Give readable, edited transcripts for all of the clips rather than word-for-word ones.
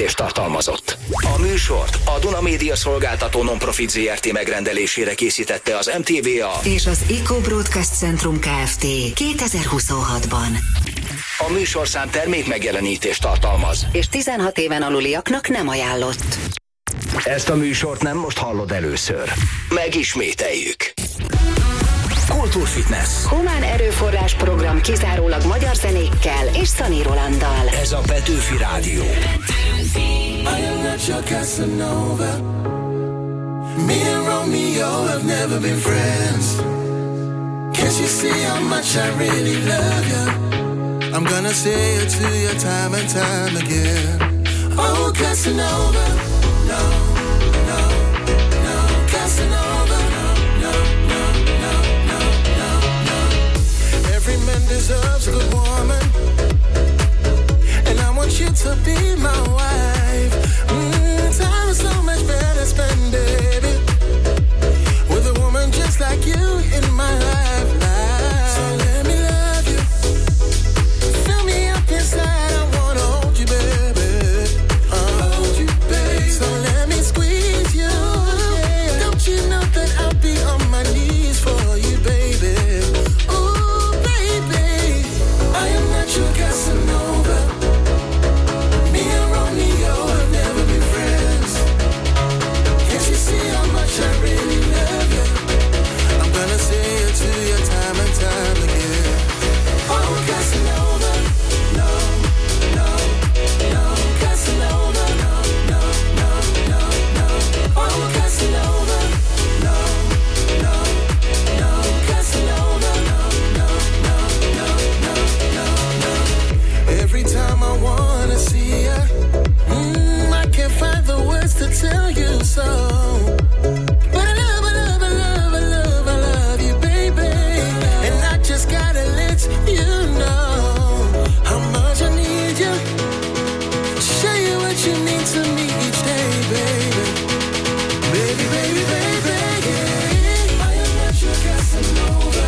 megjelenítést tartalmazott. A műsort a Duna Média Szolgáltató Non-Profit Zrt. Megrendelésére készítette az MTVA és az Eco Broadcast Centrum Kft. 2026-ban. A műsorszám termék megjelenítést tartalmaz, és 16 éven aluliaknak nem ajánlott. Ezt a műsort nem most hallod először. Megismételjük. Kultúrfitness. Humán erőforrás program kizárólag magyar zenékkel és Szani Rolanddal. Ez a Petőfi Rádió. I am not your Casanova. Me and Romeo have never been friends. Can't you see how much I really love you? I'm gonna say it to you time and time again. Oh, Casanova, no, no, no, Casanova, no, no, no, no, no, no. Every man deserves a good woman, and I want you to be my wife. Time is so much better spent, baby, with a woman just like you in my life. So let me love you, fill me up inside. I wanna hold you, baby. Hold you, baby. So let me squeeze you. Yeah. Don't you know that I'll be on my knees for you, baby? Ooh, baby, I am not your Casanova. Me and Romeo have never been friends. Can't you see how much I really love you? I'm gonna say it to you time and time again. Oh, Casanova, no, no, no, Casanova, no, no, no, no, no. Oh, Casanova, no, no, no, Casanova, no, no, no, no, no, no, no. Every time I wanna see you, I can't find the words to tell you so. But I love, I love, I love, I love, I love you, baby. And I just gotta let you know how much I need you. Show you what you mean to me each day, baby. Baby, baby, baby, yeah. I am not your Casanova.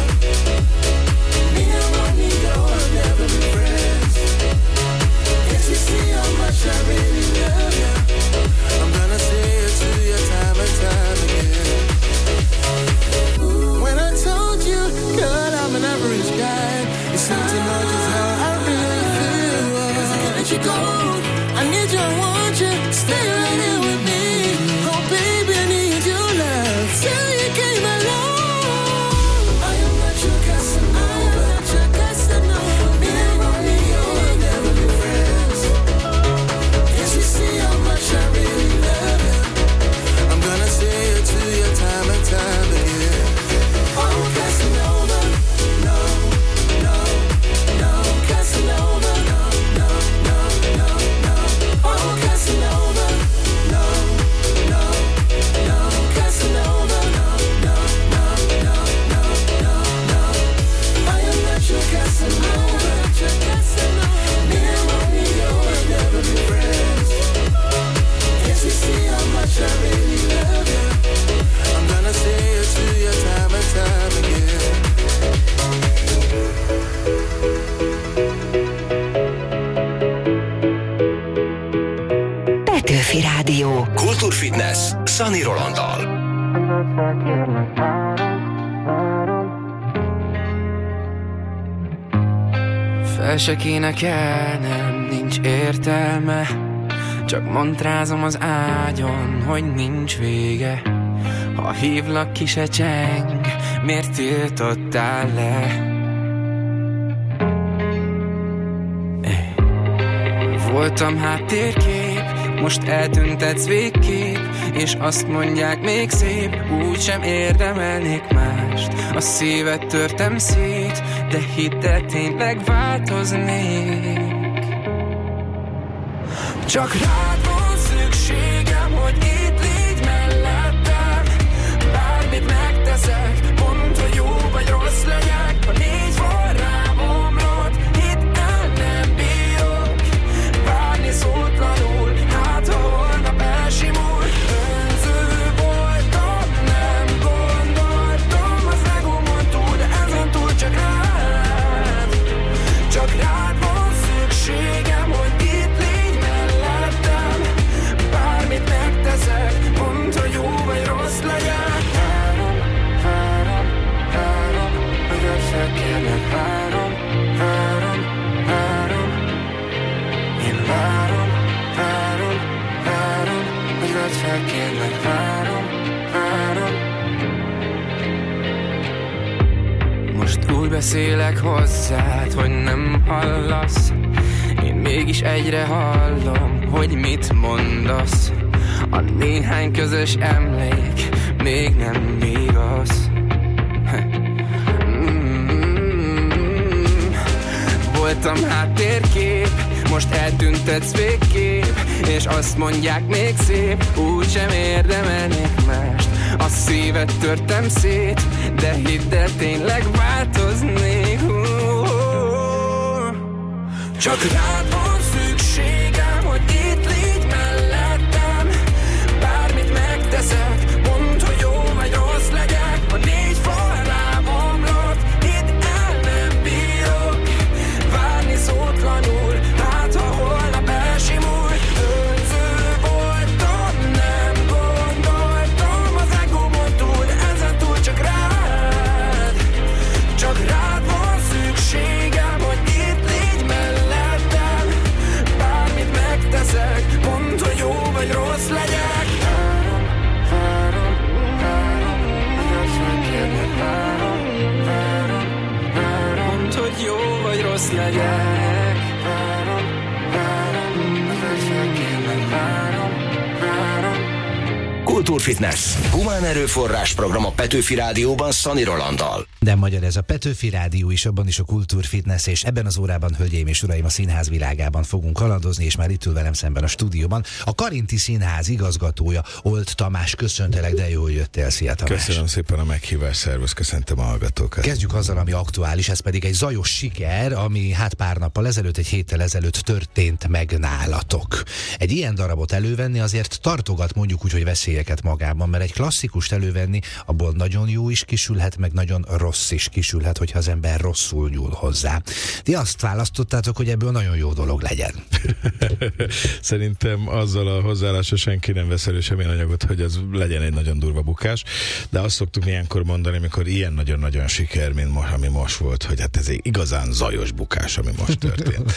Me and Romeo have never been friends. Can't you see how much I really love you? I'm gonna say it to you time and time again. When I told you, girl, I'm an average guy, you seem to know just how I really feel. 'Cause I can't let you go. I need you, I want you. Stay right here with me. Oh, baby, I need your love till you came along. I am not your Casanova. Me and Romeo have never been friends. Can't you see how much I really love you? I'm gonna say it to you time and time again. Oh, Casanova, no, no, no, Casanova, no, no, no, no, no. Oh, Casanova, no, no, no, Casanova, no, no, no, no, no, no, no. I am not your Casanova. Me and Romeo have never been friends. Can't you see how much I really love you? I'm gonna say it to you time and time again. Petőfi Rádió. Kultúrfitness Szani Rolanddal. Fel se kéne kelnem, nincs értelme. Csak mantrázom az ágyon, hogy nincs vége. Ha hívlak, ki se cseng, miért tiltottál le? Voltam háttérkép, most eltüntetsz végképp, és azt mondják még szép, úgysem érdemelnék mást. A szívet törtem szét, de hidd el, tényleg változnék. Csak rád van szükségem, hogy itt légy mellettem. Bármit megteszek, mondd, hogy jó vagy rossz legyek. Ha négy van rám omlott, itt el nem bírok várni szótlanul, hát ha holnap elsimul. Önző voltam, nem gondoltam az egómon túl, de ezen túl csak rád. Csak rád van szükségem, hogy itt légy mellettem. kérlek, várom. Most úgy beszélek hozzád, hogy nem hallasz. Én mégis egyre hallom, hogy mit mondasz. A néhány közös emlék még nem igaz. Voltam háttérkép, most eltüntetsz végképp, és azt mondják még szép, úgysem érdemelnék mást. A szívet törtem szét, de hidd el, tényleg változnék. Csak rád van szükségem, hogy itt légy mellettem. Bármit megteszek, mondd, hogy jó vagy rossz legyek. A négy fal rám omlott, hidd el, nem bírok várni szótlanul. Hát ha holnap elsimul, önző voltam, nem gondoltam az egómon túl, de ezen túl csak rád van szükségem, hogy itt légy mellettem. Bármit megteszek, mondd, hogy jó vagy rossz legyek. Mondd, hogy jó vagy rossz legyek. Kultúrfitness. Humán erőforrás program a Petőfi Rádióban Szani Rolanddal. De magyar ez a Petőfi Rádió is, abban is a Kultúrfitness, és ebben az órában, hölgyeim és uraim, a színház világában fogunk haladni, és már itt ül velem szemben a stúdióban a Karinti Színház igazgatója, Old Tamás. Köszöntelek, de jól jöttél, szia Tamás. Köszönöm szépen a meghívást, szervusz, köszöntem a hallgatókat. Kezdjük azzal, ami aktuális, ez pedig egy zajos siker, ami hát pár nappal ezelőtt, egy héttel ezelőtt történt meg nálatok. Egy ilyen darabot elővenni azért tartogat, mondjuk úgy, hogy veszélyeket magában, mert egy klasszikust elővenni, abból nagyon jó is kisülhet, meg nagyon rossz is kisülhet, hogyha az ember rosszul nyúl hozzá. Ti azt választottátok, hogy ebből nagyon jó dolog legyen. Szerintem azzal a hozzáállással senki nem vesz elő semmilyen anyagot, hogy ez legyen egy nagyon durva bukás, de azt szoktuk ilyenkor mondani, amikor ilyen nagyon-nagyon siker, mint most, ami most volt, hogy hát ez egy igazán zajos bukás, ami most történt.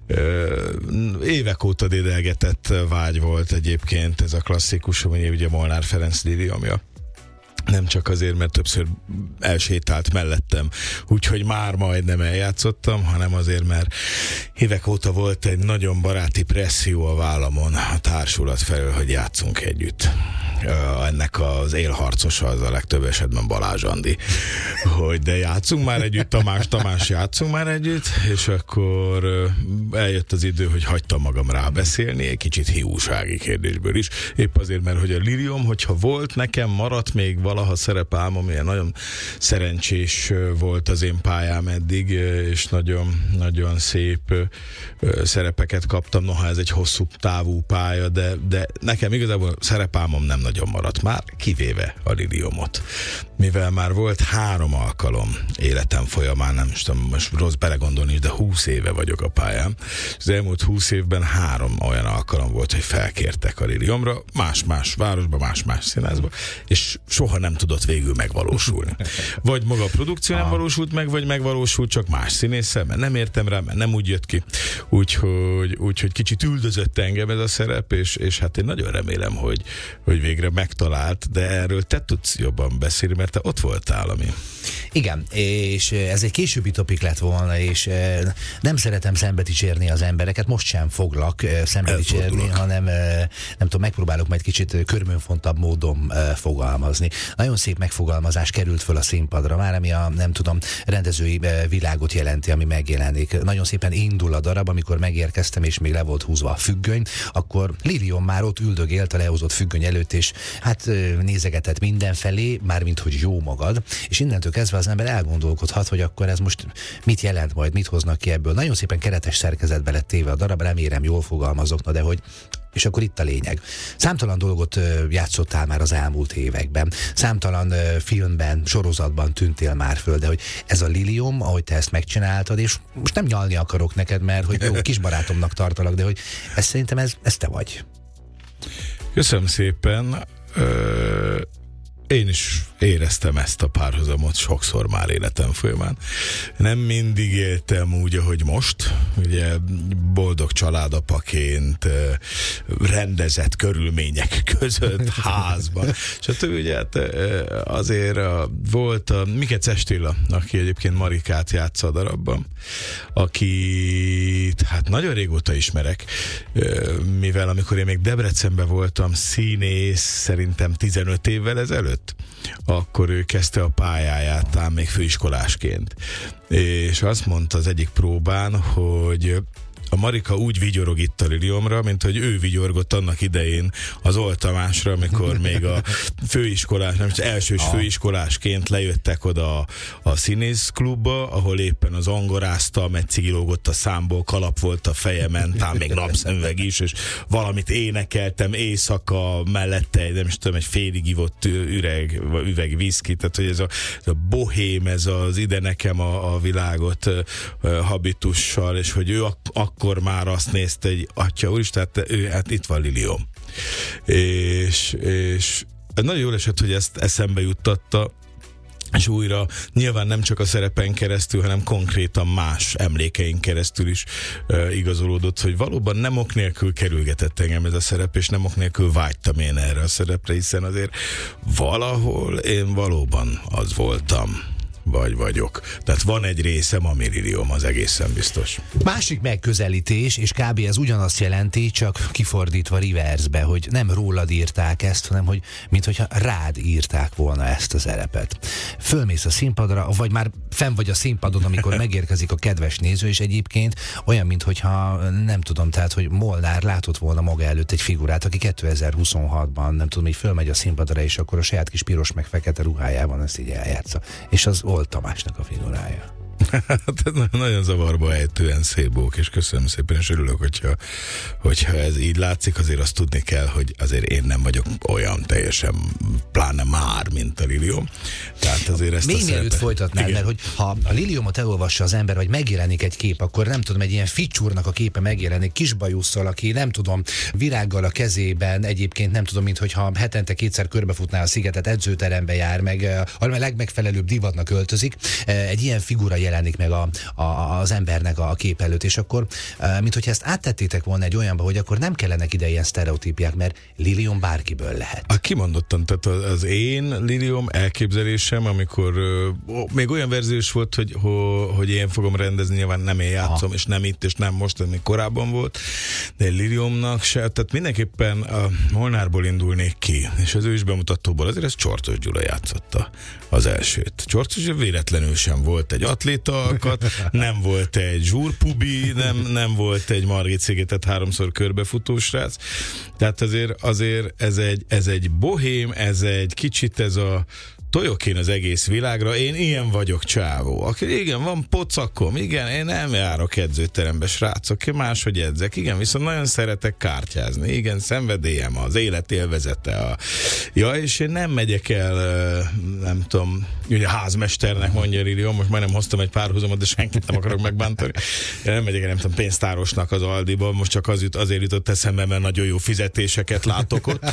Évek óta dédelgetett vágy volt egyébként ez a klasszikus, ami ugye Molnár Ferenc Liliomja. Nem csak azért, mert többször elsétált mellettem, úgyhogy már majdnem eljátszottam, hanem azért, mert évek óta volt egy nagyon baráti presszió a vállamon a társulat felől, hogy játszunk együtt. Ennek az élharcosa az a legtöbb esetben Balázs Andi, hogy de játszunk már együtt, Tamás, játszunk már együtt, és akkor eljött az idő, hogy hagytam magam rábeszélni, egy kicsit hiúsági kérdésből is, épp azért, mert hogy a Liliom, hogyha volt, nekem maradt még valaha szerepálmom, ilyen nagyon szerencsés volt az én pályám eddig, és nagyon, nagyon szép szerepeket kaptam, noha ez egy hosszú távú pálya, de nekem igazából szerepálmom nem nagyon maradt már, kivéve a Liliomot. Mivel már volt 3 alkalom életem folyamán, nem tudom, most rossz belegondolni is, de 20 éve vagyok a pályán. Az elmúlt 20 évben 3 olyan alkalom volt, hogy felkértek a Liliomra, más-más városba, más-más színházba, és soha nem tudott végül megvalósulni. Vagy maga a produkció nem valósult meg, vagy megvalósult csak más színésszel, mert nem értem rá, mert nem úgy jött ki. Úgyhogy kicsit üldözött engem ez a szerep, és hát én nagyon remélem, hogy végre megtalált, de erről te tudsz jobban beszélni, mert te ott voltál, ami... Igen, és ez egy későbbi topik lett volna, és nem szeretem szembe dicsérni az embereket, most sem foglak szembe dicsérni, hanem nem tudom, megpróbálok majd kicsit körmönfontabb módon fogalmazni. Nagyon szép megfogalmazás került föl a színpadra már, ami a, nem tudom, rendezői világot jelenti, ami megjelenik. Nagyon szépen indul a darab, amikor megérkeztem, és még le volt húzva a függöny, akkor Liliom már ott üldögélt a lehozott függöny előtt, és hát nézegetett mindenfelé, mármint hogy jó magad, és innentől kezdve az ember elgondolkodhat, hogy akkor ez most mit jelent majd, mit hoznak ki ebből. Nagyon szépen keretes szerkezetbe lett téve a darab, remélem jól fogalmazok, na de hogy és akkor itt a lényeg. Számtalan dolgot játszottál már az elmúlt években. Számtalan filmben, sorozatban tűntél már föl, de hogy ez a Liliom, ahogy te ezt megcsináltad, és most nem nyalni akarok neked, mert hogy jó, kisbarátomnak tartalak, de hogy ez szerintem ez te vagy. Köszönöm szépen. Én is éreztem ezt a párhuzamot sokszor már életem folyamán. Nem mindig éltem úgy, ahogy most. Ugye boldog családapaként, rendezett körülmények között, házban. És ugye hát azért volt a Mikec Estilla, aki egyébként Marikát játsza a darabban, akit hát nagyon régóta ismerek, mivel amikor én még Debrecenben voltam színész, szerintem 15 évvel ezelőtt, akkor ő kezdte a pályáját, ám még főiskolásként. És azt mondta az egyik próbán, hogy a Marika úgy vigyorog itt a Liliomra, mint hogy ő vigyorgott annak idején az Old Tamásra, amikor még a főiskolás, nem csak elsős főiskolásként lejöttek oda a színészklubba, ahol éppen az angoráztam, egy cigi lógott a számból, kalap volt a fejemen, talán még napszemüveg is, és valamit énekeltem éjszaka, mellette egy, nem is tudom, egy félig ivott üveg viszki, tehát hogy ez a bohém, ez az ide nekem a világot habitussal, és hogy ő akkor már azt nézte, hogy atya úristen, hát itt van Liliom. És nagyon jól esett, hogy ezt eszembe juttatta, és újra nyilván nem csak a szerepen keresztül, hanem konkrétan más emlékeink keresztül is igazolódott, hogy valóban nem ok nélkül kerülgetett engem ez a szerep, és nem ok nélkül vágytam én erre a szerepre, hiszen azért valahol én valóban az voltam. Vagy vagyok. Tehát van egy részem, ami Liliom, az egészen biztos. Másik megközelítés, és kb. Ez ugyanazt jelenti, csak kifordítva reverse-be, hogy nem rólad írták ezt, hanem hogy minthogyha rád írták volna ezt a szerepet. Fölmész a színpadra, vagy már fenn vagy a színpadon, amikor megérkezik a kedves néző, és egyébként olyan, minthogyha nem tudom, tehát, hogy Molnár látott volna maga előtt egy figurát, aki 2026-ban, nem tudom, így fölmegy a színpadra, és akkor a saját kis piros meg fekete ruhájában ezt így eljátsza. És az Old Tamásnak a figurája. Nagyon zavarba ejtően szép bók, és köszönöm szépen, és örülök, hogyha ez így látszik, azért azt tudni kell, hogy azért én nem vagyok olyan teljesen, pláne már, mint a Liliom. Tehát azért ezt még mielőtt folytatnál, mert hogy ha a Liliomot elolvassa az ember, vagy megjelenik egy kép, akkor nem tudom, egy ilyen ficsúrnak a képe megjelenik, kisbajusszal, aki nem tudom, virággal a kezében, egyébként nem tudom, minthogyha hetente kétszer körbefutná a szigetet, edzőterembe jár, meg a legmegfelelőbb divatnak öltözik. Egy ilyen figura jelenik meg az embernek a kép előtt, és akkor, minthogyha ezt áttettétek volna egy olyanba, hogy akkor nem kellenek ide ilyen sztereotípiák, mert Liliom bárkiből lehet. Kimondottan, tehát az én Liliom elképzelésem, amikor még olyan verziós volt, hogy én fogom rendezni, nyilván nem én játszom, és nem itt, és nem most, ez még korábban volt, de Liliomnak se, tehát mindenképpen a Molnárból indulnék ki, és az ő is bemutatóból azért ez Csortos Gyula játszotta az elsőt. Csortos Gyula véletlenül sem volt egy atléta alkat, nem volt egy zsúrpubi, nem volt egy Margit szigetet 3-szor körbefutó srác. Tehát azért ez egy bohém, ez egy kicsit ez a tojok én az egész világra, én ilyen vagyok csávó. Aki igen, van pocakom, igen, én nem járok edzőterembe, srácok, én máshogy edzek, igen, viszont nagyon szeretek kártyázni, igen, szenvedélyem az élet élvezete. És én nem megyek el, nem tudom, ugye házmesternek mondja Liliom, most majdnem hoztam egy párhuzamot, de senkit nem akarok megbántani. Én nem megyek el, nem tudom, pénztárosnak az Aldiba, most csak azért jutott eszembe, mert nagyon jó fizetéseket látok ott.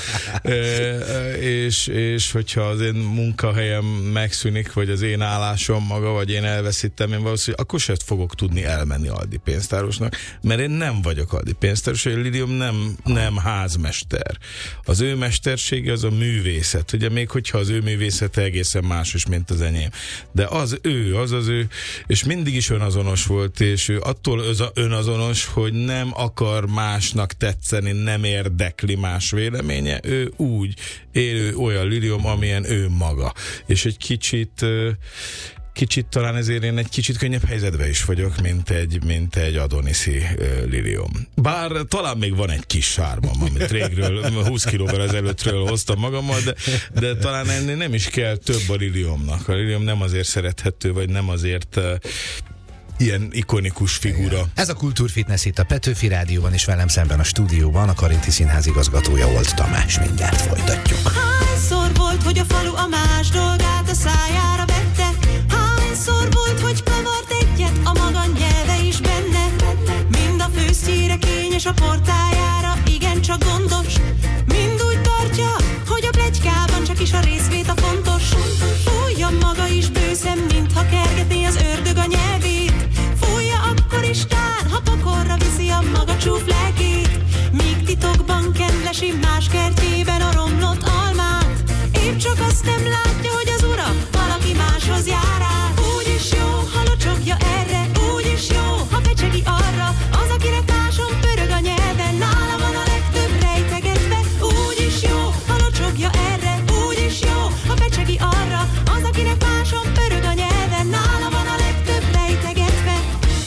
és hogyha az én munkahelyem megszűnik, vagy az én állásom maga, vagy én elveszítem, én valószínűleg akkor sem fogok tudni elmenni Aldi pénztárosnak, mert én nem vagyok Aldi pénztáros, hogy Liliom nem házmester. Az ő mestersége az a művészet. Ugye még hogyha az ő művészete egészen más is, mint az enyém. De az ő, és mindig is önazonos volt, és ő attól önazonos, hogy nem akar másnak tetszeni, nem érdekli más véleménye, ő úgy élő olyan Liliom, amilyen ő maga. És egy kicsit talán ezért én egy kicsit könnyebb helyzetben is vagyok, mint egy Adoniszi Liliom. Bár talán még van egy kis sármam, amit régről, 20 kilóval ezelőttről hoztam magammal, de talán ennél nem is kell több a Liliomnak. A Liliom nem azért szerethető, vagy nem azért ilyen ikonikus figura. Ez a Kultúrfitness itt a Petőfi Rádióban, és velem szemben a stúdióban a Karinti Színház igazgatója Old Tamás. Mindjárt folytatjuk. Hányszor volt, hogy a falu a más dolgát a szájára vette? Hányszor volt, hogy kavart egyet, a maga nyelve is benne? Mind a főztjére kényes, a portájára igencsak gondos. Mind úgy tartja, hogy a pletykában csak is a részvét a fontos. Fújja maga is bőszem, mintha kergetné az ördög a nyelvét. Fújja akkor is tán, ha pokorra viszi a maga csúf lelkét. Míg titokban keresi más kertjében a romlott almát. Épp csak azt nem látja, hogy az ura valaki máshoz jár át. Úgyis jó, ha locsogja erre, úgyis jó, ha fecsegi arra, az, akinek máson pörög a nyelven, nála van a legtöbb rejtegetve. Úgyis jó, ha locsogja erre, úgyis jó, ha fecsegi arra, az, akinek máson pörög a nyelven, nála van a legtöbb rejtegetve.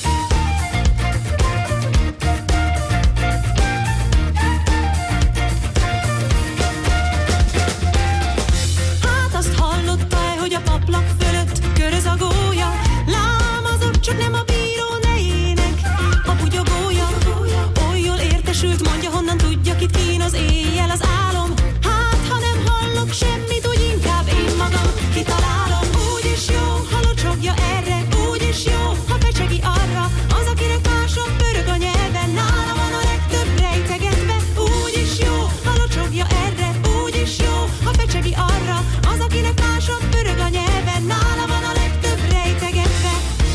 Hát azt hallotta-e, hogy a paplak fölött köröz a gólya? Lám, azok csak nem a bíró nejének a bugyogója. Oly jól értesült, mondja, honnan tudja, kit kínoz éjjel az álom. Hát, ha nem hallok semmit, úgy inkább én magam kitalálom. Úgyis jó, ha locsogja erre, úgyis jó, ha fecsegi arra, az, akinek máson pörög a nyelven, nála van a legtöbb rejtegetve. Úgyis jó, ha locsogja erre, úgyis jó, ha fecsegi arra, az, akinek máson pörög a nyelven, nála van a legtöbb rejtegetve.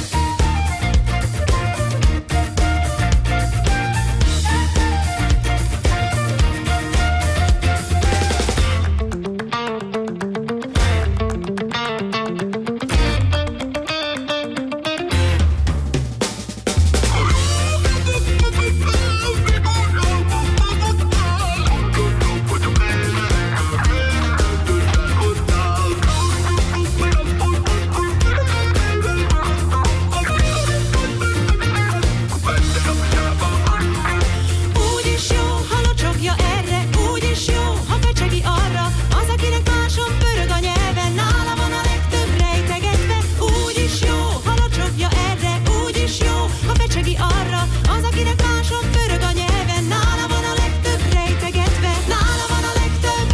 Úgyis jó, ha locsogja erre, úgyis jó, ha fecsegi arra, az, akinek máson pörög a nyelven, nála van a legtöbb rejtegetve. Úgyis jó, ha locsogja erre, úgyis jó, ha fecsegi arra, az, akinek máson pörög a nyelven, nála van a legtöbb rejtegetve. Nála van a legtöbb,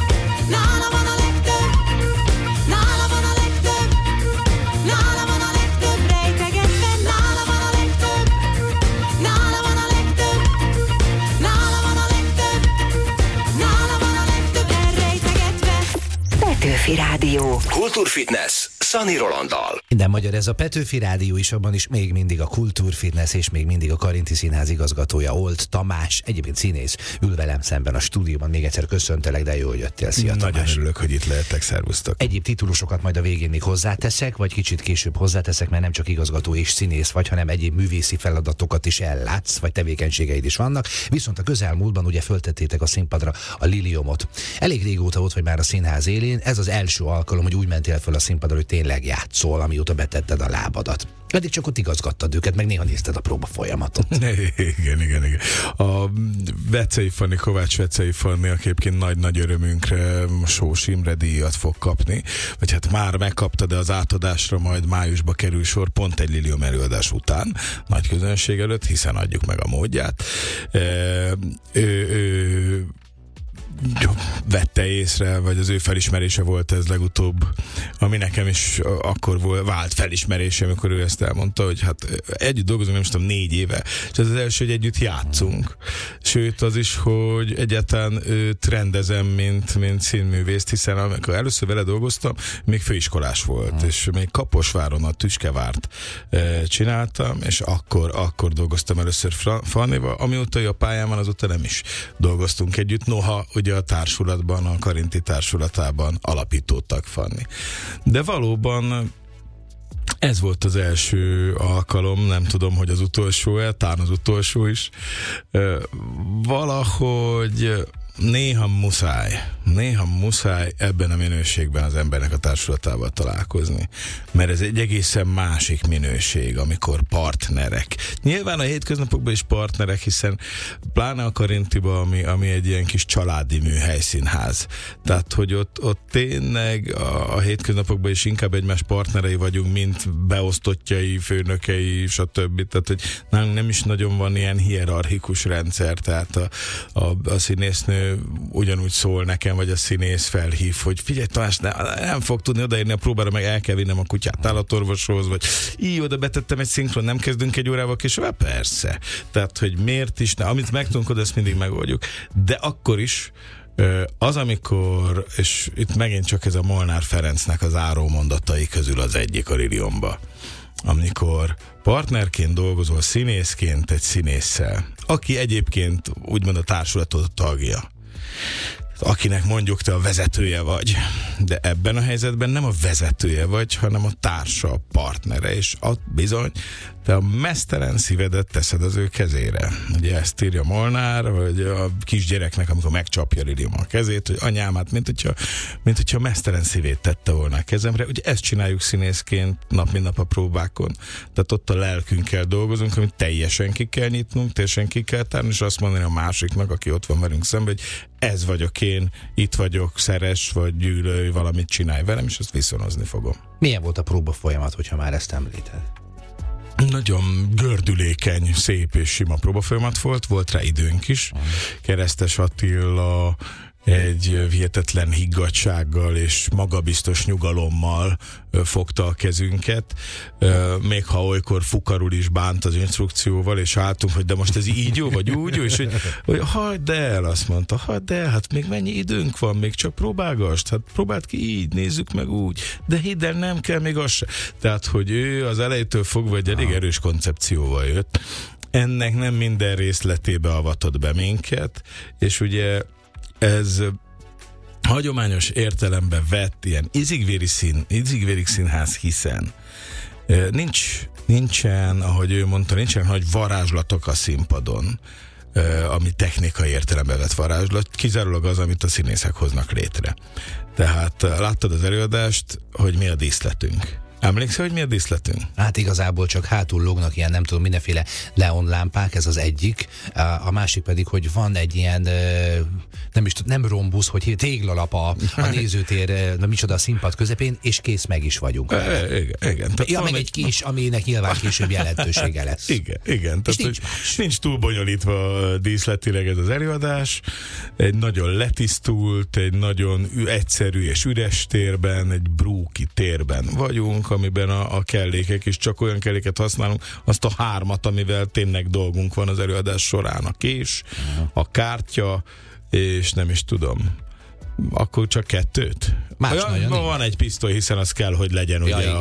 nála van a legtöbb, nála van a legtöbb, nála van a legtöbb rejtegetve, nála van a legtöbb, nála van a legtöbb, nála van a legtöbb, nála van a legtöbb elrejtegetve. Petőfi Rádió. Kultúrfitness Szani Rolanddal. Minden magyar, ez a Petőfi Rádió is, abban is még mindig a Kultúrfitness és még mindig a Karinti Színház igazgatója, Olt Tamás, egyébként színész, ül velem szemben a stúdióban. Még egyszer köszöntelek, de jó, hogy jöttél. Szia, Nagyon Tamás. örülök, hogy itt lehetek, szervusztok. Egyéb titulusokat majd a végén még hozzáteszek, vagy kicsit később hozzáteszek, mert nem csak igazgató és színész vagy, hanem egyéb művészi feladatokat is ellátsz, vagy tevékenységeid is vannak. Viszont a közelmúltban ugye föltettétek a színpadra a Liliomot. Elég régóta ott vagy már a színház élén, ez az első alkalom, hogy úgy mentél föl a színpadra, hogy tényleg játszol, amióta betetted a lábadat. Eddig csak ott igazgattad őket, meg néha nézted a próba folyamatot. Igen. A Vecei Fanni, Kovács Vecei Fanni, aki egyébként nagy-nagy örömünkre Sós Imre díjat fog kapni, vagy hát már megkapta, de az átadásra majd májusba kerül sor, pont egy Liliom előadás után, nagy közönség előtt, hiszen adjuk meg a módját. Vette észre, vagy az ő felismerése volt ez legutóbb, ami nekem is akkor vált felismerése, amikor ő ezt elmondta, hogy hát együtt dolgozunk, nem is tudom, 4 éve, és ez az első, hogy együtt játszunk. Sőt, az is, hogy egyáltalán őt rendezem, mint színművészt, hiszen amikor először vele dolgoztam, még főiskolás volt, és még Kaposváron a Tüskevárt csináltam, és akkor dolgoztam először Fannival, amióta ő a pályán van, azóta nem is dolgoztunk együtt, noha ugye a társulatban, a Karinti társulatában alapítótag Fanni. De valóban ez volt az első alkalom, nem tudom, hogy az utolsó-e, talán az utolsó is. Valahogy néha muszáj ebben a minőségben az embernek a társulatával találkozni. Mert ez egy egészen másik minőség, amikor partnerek. Nyilván a hétköznapokban is partnerek, hiszen pláne a Karintiba, ami egy ilyen kis családi műhelyszínház. Tehát, hogy ott tényleg a hétköznapokban is inkább egymás partnerei vagyunk, mint beosztottjai, főnökei, stb. Tehát, hogy nem is nagyon van ilyen hierarchikus rendszer, tehát a színésznő ugyanúgy szól nekem, vagy a színész felhív, hogy figyelj Tamás, nem fog tudni odaérni a próbára, meg el kell vinnem a kutyát állatorvoshoz, vagy oda betettem egy szinkron, nem kezdünk egy órával később? Persze. Tehát, hogy miért is, amit megtudunk, oda ezt mindig megoldjuk. De akkor is az, amikor, és itt megint csak ez a Molnár Ferencnek az áró mondatai közül az egyik a Liliomba, amikor partnerként dolgozol színészként egy színésszel, aki egyébként úgymond a társulatot tagja, akinek mondjuk te a vezetője vagy. De ebben a helyzetben nem a vezetője vagy, hanem a társa, a partnere, és ott bizony te a meztelen szívedet teszed az ő kezére. Ugye ezt írja Molnár, vagy a kisgyereknek, amikor megcsapja Lilium a kezét, hogy anyám, hát mint hogyha meztelen szívét tette volna a kezemre. Ugye ezt csináljuk színészként nap mint nap a próbákon. Tehát ott a lelkünkkel dolgozunk, amit teljesen ki kell nyitnunk, teljesen ki kell tárni, és azt mondani a másiknak, aki ott van velünk szemben, hogy ez vagyok én, itt vagyok, szeres, vagy gyűlölj, valamit csinálj velem, és azt viszonozni fogom. Milyen volt a próba folyamat, hogyha már ezt említed? Nagyon gördülékeny, szép és sima próbafolyamat volt rá időnk is. Keresztes Attila egy hihetetlen higgadtsággal és magabiztos nyugalommal fogta a kezünket, még ha olykor fukarul is bánt az instrukcióval, és álltunk, hogy de most ez így jó, vagy úgy jó, és hogy hagyd el, azt mondta, hagyd el, hát még mennyi időnk van, még csak próbálgasd, hát próbáld ki így, nézzük meg úgy, de hidd el, nem kell még az se. Tehát, hogy ő az elejétől fogva egy elég erős koncepcióval jött. Ennek nem minden részletébe avatott be minket, és ez hagyományos értelemben vett ilyen izigvérig színház, hiszen nincsen, ahogy ő mondta, nincsen nagy varázslatok a színpadon, ami technikai értelemben vett varázslat, kizárólag az, amit a színészek hoznak létre. Tehát láttad az előadást, hogy mi a díszletünk. Emlékszel, hogy mi a díszletünk? Hát igazából csak hátul lógnak ilyen, nem tudom, mindenféle neonlámpák, ez az egyik. A másik pedig, hogy van egy ilyen, nem rombusz, hogy téglalap a nézőtér, micsoda a színpad közepén, és kész, meg is vagyunk. Igen. Ja, meg egy kis, aminek nyilván később jelentősége lesz. Igen. Tehát, nincs túl bonyolítva díszletileg ez az előadás. Egy nagyon letisztult, egy nagyon egyszerű és üres térben, egy brúki térben vagyunk, amiben a kellékek, és csak olyan kelléket használunk, azt a 3, amivel tényleg dolgunk van az előadás során. A kés, a kártya, és nem is tudom, akkor csak 2. Van egy pisztoly, hiszen az kell, hogy legyen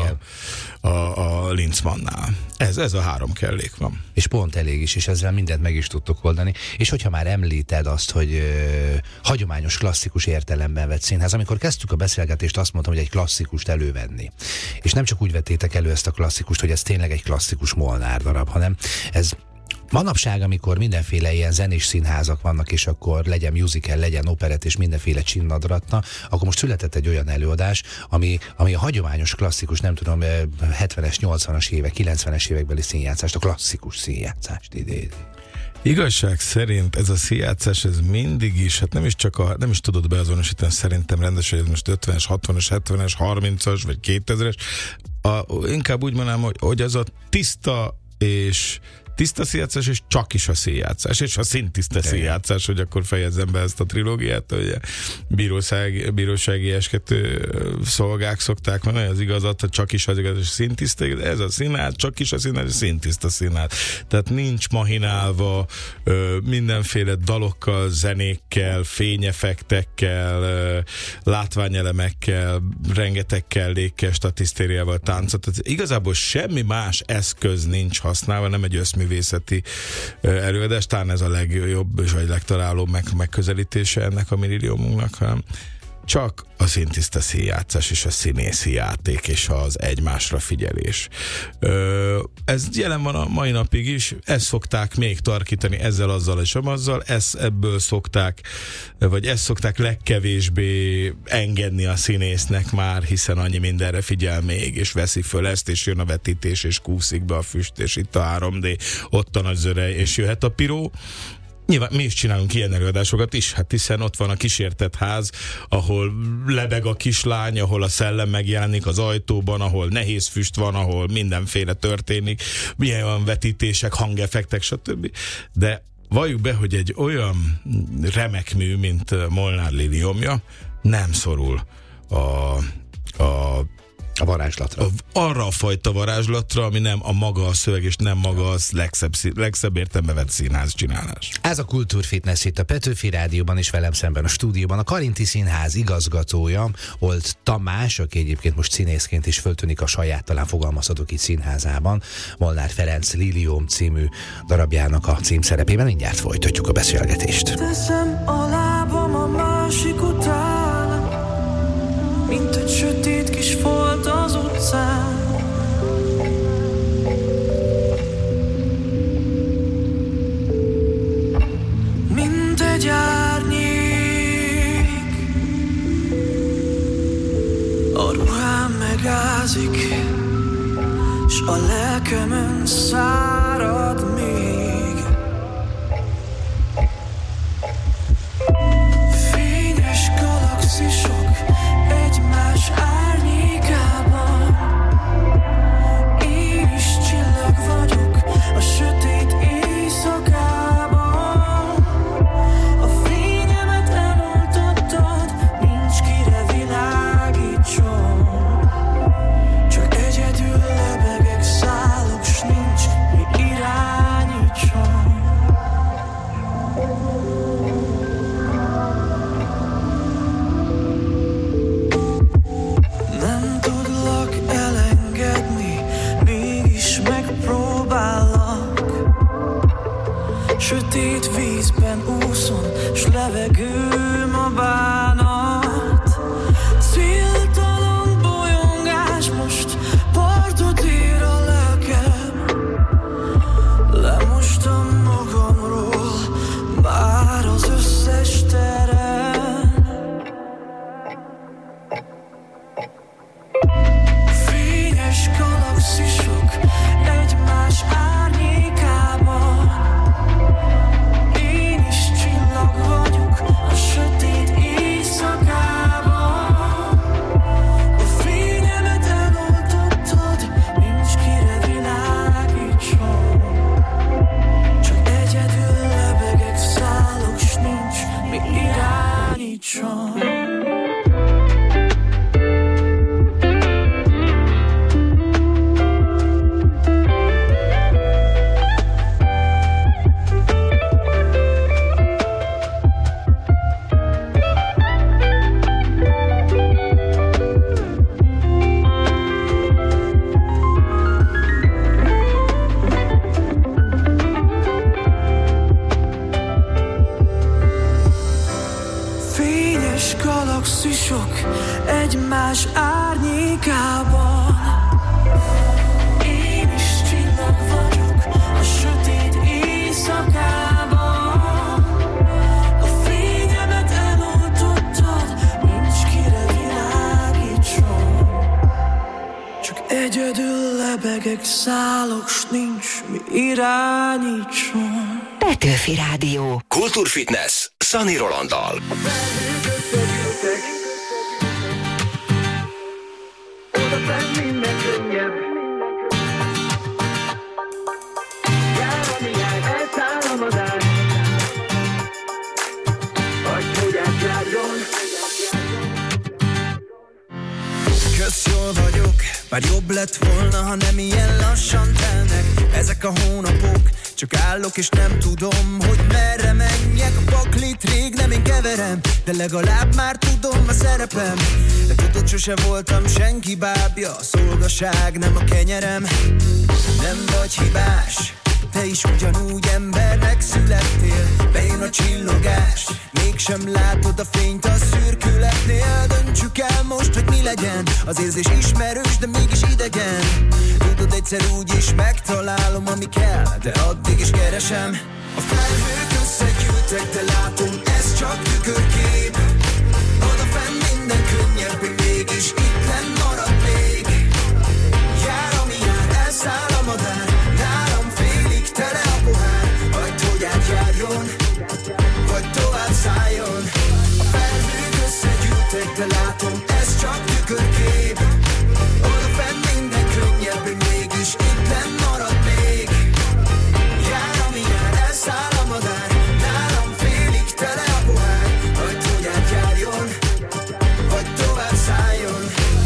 a Linzmannnál. Ez a 3 kellék van. És pont elég is, és ezzel mindent meg is tudtok oldani. És hogyha már említed azt, hogy hagyományos, klasszikus értelemben vett színház, amikor kezdtük a beszélgetést, azt mondtam, hogy egy klasszikust elővenni. És nem csak úgy vettétek elő ezt a klasszikust, hogy ez tényleg egy klasszikus Molnár darab, hanem ez manapság, amikor mindenféle ilyen zenés színházak vannak, és akkor legyen musical, legyen operett, és mindenféle csinnadratna, akkor most született egy olyan előadás, ami a hagyományos, klasszikus, nem tudom, 70-es, 80-as évek, 90-es évekbeli színjátszást, a klasszikus színjátszást idézi. Igazság szerint ez a színjátszás, ez mindig is, hát nem is tudod beazonosítani szerintem rendesen, hogy ez most 50-es, 60-as, 70-es, 30-as, vagy 2000-es. Inkább úgy mondanám, hogy az a tiszta színjátszás, és csak is a színjátszás, és a szintiszta színjátszás, hogy akkor fejezzem be ezt a trilógiát, hogy bírósági eskedő szolgák szokták mondani, az igazat, hogy csak is az igaz, és szintiszta, ez a színház, csak is a színház, és szintiszta színház. Tehát nincs mahinálva mindenféle dalokkal, zenékkel, fényefektekkel, látványelemekkel, rengeteg kellékkel, statisztériával, táncot. Tehát igazából semmi más eszköz nincs használva, nem egy összművészeti előadás, talán ez a legjobb és a legtalálóbb megközelítése ennek a Millenniumunknak, hanem csak a szintiszta színjátszás és a színészi játék és az egymásra figyelés. Ez jelen van a mai napig is, ezt szokták még tarkítani ezzel, azzal és amazzal, ezt szokták legkevésbé engedni a színésznek már, hiszen annyi mindenre figyel még, és veszi föl ezt, és jön a vetítés, és kúszik be a füst, és itt a 3D, ott a nagy zörej, és jöhet a piró. Nyilván mi is csinálunk ilyen előadásokat is, hát hiszen ott van a kísértett ház, ahol lebeg a kislány, ahol a szellem megjelenik az ajtóban, ahol nehéz füst van, ahol mindenféle történik, milyen vetítések, hangeffektek, stb. De valljuk be, hogy egy olyan remek mű, mint Molnár Liliomja, nem szorul a varázslatra. Arra a fajta varázslatra, ami nem a maga a szöveg, és nem maga az legszebb értelembe vett színház csinálás. Ez a Kultúrfitness itt a Petőfi Rádióban, és velem szemben a stúdióban a Karinti Színház igazgatója, Old Tamás, aki egyébként most színészként is föltűnik a saját, talán fogalmazhatok így, színházában, Molnár Ferenc Lilium című darabjának a címszerepében. Mindjárt folytatjuk a beszélgetést. Teszem a lábam a ingázik, s a lelkemen szárad még. Fényes galaxisok egymás árnyékában, én is csillag vagyok a sötét éjszakában. A fényemet eloltottad, nincs kire világítson. Csak egyedül lebegek, szállok, s nincs mi irányítson. Nem tudlak elengedni, mégis megpróbálok. Sötét vízben úszom, s levegőm a bánat. Céltalan bolyongás, most partot ér a lelkem. Lemostam magamról, bár az összes teren. Fényes galaxisok egymás árnyékában, én is csillag vagyok a sötét éjszakában. A fényemet eloltottad, nincs kire világítson. Csak egyedül lebegek, szállok, s nincs mi irányítson. Fényes galaxisok egymás árnyékában, én is csillag vagyok a sötét éjszakában. A fényemet eloltottad, nincs kire világítson. Csak egyedül lebegek, szállok, s nincs mi irányítson. Petőfi Rádió. Kultúrfitness Sunny Rolanddal. Oda fenn minden könnyebb. Jár, ami jár, elszáll a madár. Hagyd, hogy átjárjon. Kösz, jól vagyok, bár jobb lett volna, ha nem ilyen lassan telnek ezek a hónapok. Csak állok és nem tudom, hogy merre menjek. A paklit rég nem én keverem, de legalább már tudom a szerepem. De tudod, sose voltam senki bábja, a szolgaság nem a kenyerem. Nem vagy hibás, te is ugyanúgy embernek születtél. Bejön a csillogás, mégsem látod a fényt a szürkületnél. Döntsük el most, hogy mi legyen, az érzés ismerős, de mégis idegen. Tudod, egyszer úgy is megtalálom, ami kell, de addig is keresem. A felhők összegyűltek, de látom, ez csak tükörkép. Odafenn minden könnyebb, még mégis itt lenn marad még. Jár, ami jár, elszáll a madár. Nálam félig tele a pohár. Hagyd, hogy átjárjon, vagy tovább szálljon. A felhők összegyűltek, de látom, ez csak tükörkép. Odafenn minden könnyebb, még mégis itt lenn marad még. Jár, ami jár, elszáll a madár. Nálam félig tele a pohár. Hagyd, hogy átjárjon, vagy tovább szálljon.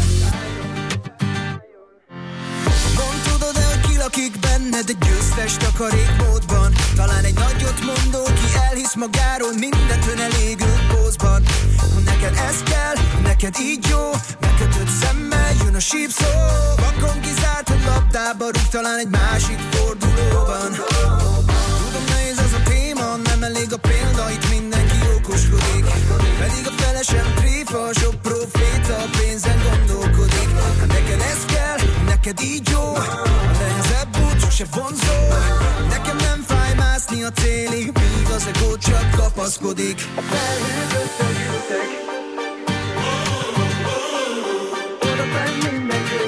Mondd, tudod-e, hogy ki lakik benned egy győztes takarékmódban? Talán egy nagyot mondó, ki elhisz magáról mindent önelégő pózban. Ha neked ez kell, neked így jó, megkötött szemmel jön a sípszó. Vakon kizárt, hogy labdába rúg, talán egy másik fordulóban. Tudom, nehéz az a téma, nem elég a példa, itt mindenki okoskodik. Pedig a felesem tréfa, sok proféta a pénzen gondolkodik. Ha neked ez kell, neked így jó, a nehezebb út sose vonzó. Nekem nem fáj mászni a célig, míg az ego csak kapaszkodik. A felhők összegyűltek. Oda fenn minden könnyebb.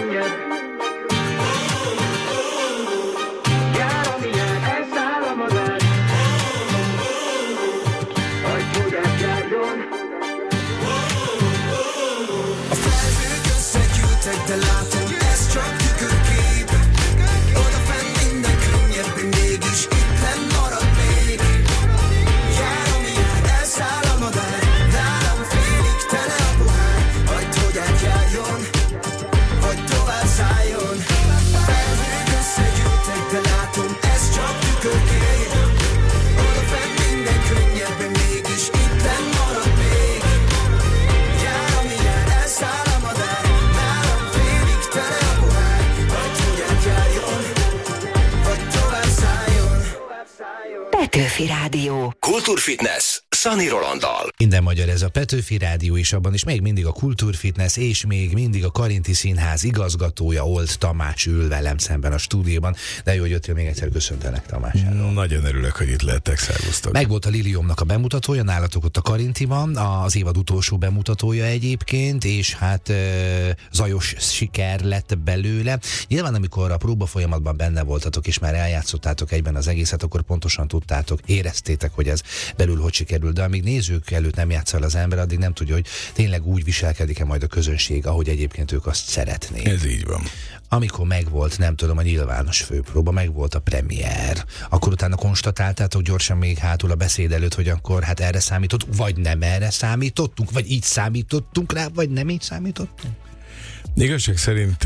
Petőfi Rádió. Kultúrfitness Szani Rolanddal. Minden magyar ez a Petőfi Rádió, és abban is még mindig a Kultúrfitness, és még mindig a Karinti Színház igazgatója Old Tamás ül velem szemben a stúdióban. De jó, hogy jöttél, még egyszer köszöntelek, Tamás. Nagyon örülök, hogy itt lehettek, szervusztok. Meg volt a Liliomnak a bemutatója, nálatok ott a Karintiban, az évad utolsó bemutatója egyébként, és hát zajos siker lett belőle. Nyilván, amikor a próba folyamatban benne voltatok, és már eljátszottátok egyben az egészet, akkor pontosan tudtátok, éreztétek, hogy ez belül hogy sikerül. De amíg nézők előtt nem játszol az ember, addig nem tudja, hogy tényleg úgy viselkedik-e majd a közönség, ahogy egyébként ők azt szeretnék. Ez így van. Amikor megvolt, nem tudom, a nyilvános főpróba, megvolt a premier, akkor utána konstatáltátok gyorsan még hátul a beszéd előtt, hogy akkor hát erre számítottunk, vagy nem erre számítottunk, vagy így számítottunk rá, vagy nem így számítottunk? Igazság szerint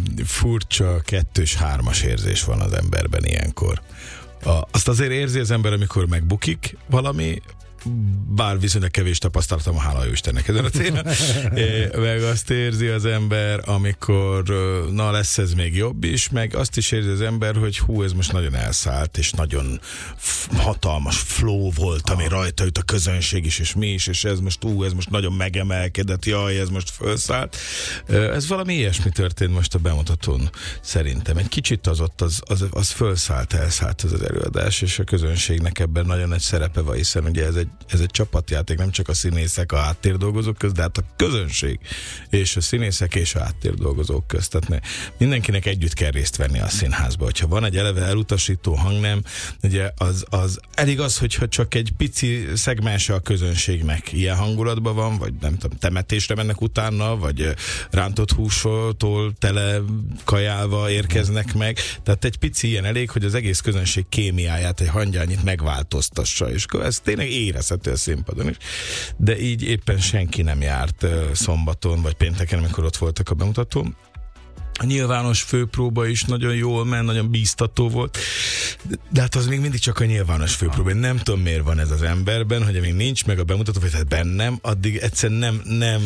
furcsa 2-es 3-as érzés van az emberben ilyenkor. Azt azért érzi az ember, amikor megbukik valami, bár viszonylag kevés tapasztalatom, hála jó Istennek ezen a téren. Meg azt érzi az ember, amikor na lesz ez még jobb is, meg azt is érzi az ember, hogy hú, ez most nagyon elszállt, és nagyon hatalmas flow volt, ami rajta jut a közönség is, és mi is, és ez most nagyon megemelkedett, jaj, ez most felszállt. Ez valami ilyesmi történt most a bemutatón, szerintem. Egy kicsit az felszállt, elszállt az előadás, és a közönségnek ebben nagyon nagy szerepe van, hiszen ugye ez egy csapatjáték, nem csak a színészek, a háttérdolgozók közt, de hát a közönség és a színészek és a háttérdolgozók közt. Tehát mindenkinek együtt kell részt venni a színházba. Hogyha van egy eleve elutasító hangnem, ugye az elég az, hogyha csak egy pici szegmense a közönségnek ilyen hangulatban van, vagy nem tudom, temetésre mennek utána, vagy rántott hústól tele kajálva érkeznek meg. Tehát egy pici ilyen elég, hogy az egész közönség kémiáját egy hangyányit megváltoztassa, és ez tényleg érezhető a színpadon is. De így éppen senki nem járt szombaton, vagy pénteken, amikor ott voltak a bemutatón. A nyilvános főpróba is nagyon jól ment, nagyon bíztató volt, de hát az még mindig csak a nyilvános főpróba. Én nem tudom, miért van ez az emberben, hogy amíg nincs meg a bemutató, vagy hát bennem, addig egyszerűen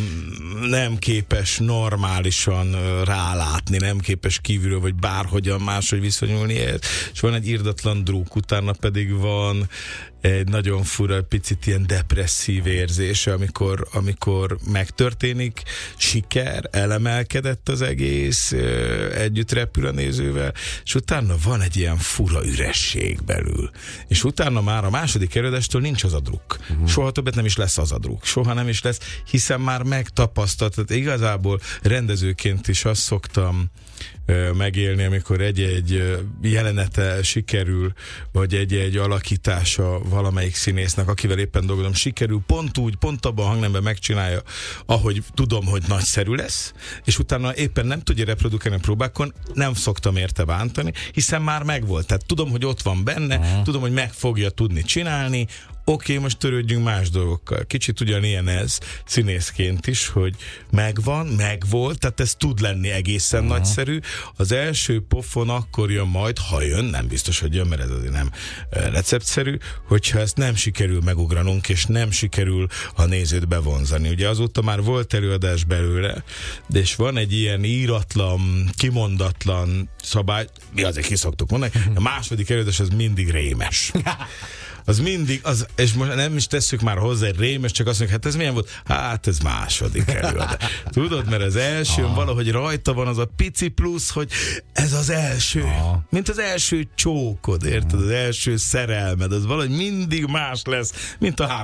nem képes normálisan rálátni, nem képes kívülről, vagy bárhogyan máshogy viszonyulni ehhez. És van egy irdatlan druk, utána pedig van egy nagyon fura, picit ilyen depresszív érzése, amikor megtörténik, siker, elemelkedett az egész, együtt repül a nézővel, és utána van egy ilyen fura üresség belül. És utána már a második előadástól nincs az a druk. Soha többet nem is lesz az a druk. Soha nem is lesz, hiszen már megtapasztalt. Igazából rendezőként is azt szoktam megélni, amikor egy jelenete sikerül, vagy egy alakítása valamelyik színésznek, akivel éppen dolgozom, sikerül, pont abban a hangnemben megcsinálja, ahogy tudom, hogy nagyszerű lesz, és utána éppen nem tudja reprodukálni a próbákon, nem szoktam érte bántani, hiszen már megvolt. Tehát tudom, hogy ott van benne, tudom, hogy meg fogja tudni csinálni. Oké, most törődjünk más dolgokkal. Kicsit ugyanilyen ez színészként is, hogy megvolt, tehát ez tud lenni egészen nagyszerű. Az első pofon akkor jön majd, ha jön, nem biztos, hogy jön, mert ez azért nem receptszerű, hogyha ezt nem sikerül megugranunk, és nem sikerül a nézőt bevonzani. Ugye azóta már volt előadás belőle, de és van egy ilyen íratlan, kimondatlan szabály, mi azért ki szoktuk mondani, a második előadás az mindig rémes. Az mindig, és most nem is tesszük már hozzá egy rémes, csak azt mondjuk, hát ez milyen volt? Hát ez második előadás. Tudod, mert az elsőn valahogy rajta van az a pici plusz, hogy ez az első. Mint az első csókod, érted? Az első szerelmed, az valahogy mindig más lesz, mint a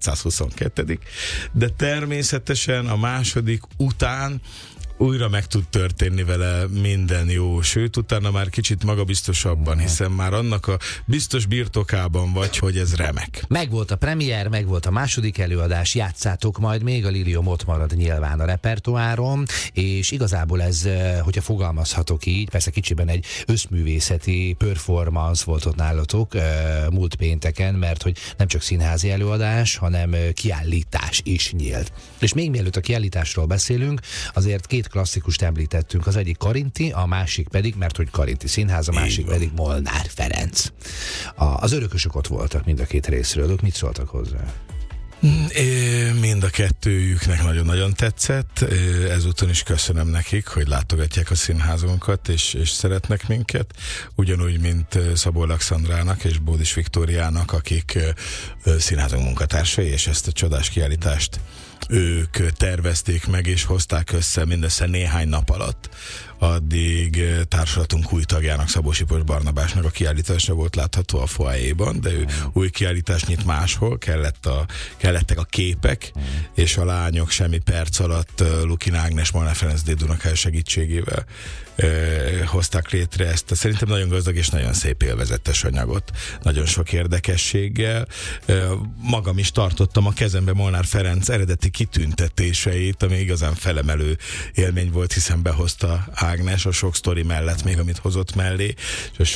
3522. De természetesen a második után újra meg tud történni vele minden jó, sőt, utána már kicsit magabiztosabban, hiszen már annak a biztos birtokában vagy, hogy ez remek. Megvolt a premier, megvolt a második előadás, játszátok majd még, a Liliom ott marad nyilván a repertoáron, és igazából ez, hogyha fogalmazhatok így, persze kicsiben egy összművészeti performance volt ott nálatok múlt pénteken, mert hogy nem csak színházi előadás, hanem kiállítás is nyílt. És még mielőtt a kiállításról beszélünk, azért két klasszikust említettünk, az egyik Karinti, a másik pedig, mert hogy Karinti Színház, a másik pedig Molnár Ferenc. Az örökösök ott voltak mind a két részről, ők mit szóltak hozzá? Mind a kettőjüknek nagyon-nagyon tetszett. Ezúton is köszönöm nekik, hogy látogatják a színházunkat, és szeretnek minket. Ugyanúgy, mint Szabó Alexandrának és Bódis Viktóriának, akik színházunk munkatársai, és ezt a csodás kiállítást ők tervezték meg, és hozták össze mindössze néhány nap alatt. Addig társulatunk új tagjának, Szabó Sipos Barnabásnak a kiállítása volt látható a foajéban, de ő új kiállítást nyit máshol, kellettek a képek, és a lányok semmi perc alatt Lukin Ágnes, Molnár Ferenc Dédunokály segítségével hozták létre ezt a szerintem nagyon gazdag és nagyon szép élvezetes anyagot, nagyon sok érdekességgel. Magam is tartottam a kezembe Molnár Ferenc eredeti kitüntetéseit, ami igazán felemelő élmény volt, hiszen behozta Ágnes a sok sztori mellett még, amit hozott mellé, és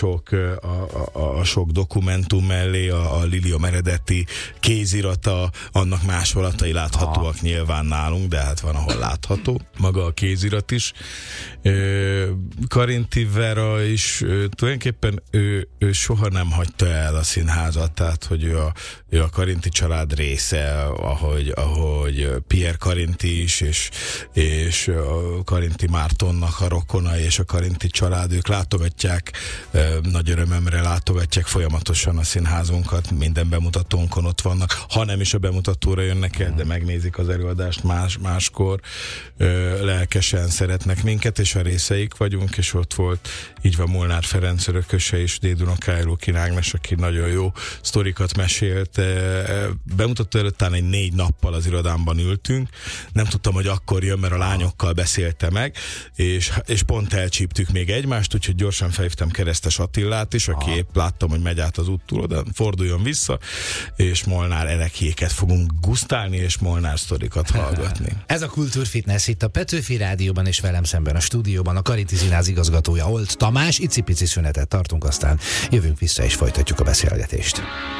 a sok dokumentum mellé, a Lilium eredeti kézirata, annak másolatai láthatóak nyilván nálunk, de hát van, ahol látható maga a kézirat is. Karinti Vera is tulajdonképpen ő soha nem hagyta el a színházat, tehát hogy ő a Karinti család része, ahogy Pierre Karinti is, és a Karinti Mártonnak a rokona, és a Karinti család, ők látogatják, nagy örömömre látogatják folyamatosan a színházunkat, minden bemutatónkon ott vannak, ha nem is a bemutatóra jönnek el, de megnézik az előadást máskor, lelkesen szeretnek minket, és a részeik vagyunk, és ott volt, így van Molnár Ferenc örököse is, Dédunokály, Lukin Ágnes, aki nagyon jó sztorikat mesélt. Bemutató előtt talán egy 4 nappal az irodámban ültünk, nem tudtam, hogy akkor jön, mert a lányokkal beszélte meg, és pont elcsíptük még egymást, úgyhogy gyorsan felhívtam Keresztes Attillát is, aki épp láttam, hogy megy át az úttúrodon, forduljon vissza, és Molnár erekjéket fogunk gusztálni, és Molnár sztorikat hallgatni. Ez a Kultúrfitness itt a Petőfi Rádióban, és velem szemben a stúdióban a Karinti Színház igazgatója Olt Tamás. Icipici szünetet tartunk, aztán jövünk vissza és folytatjuk a beszélgetést.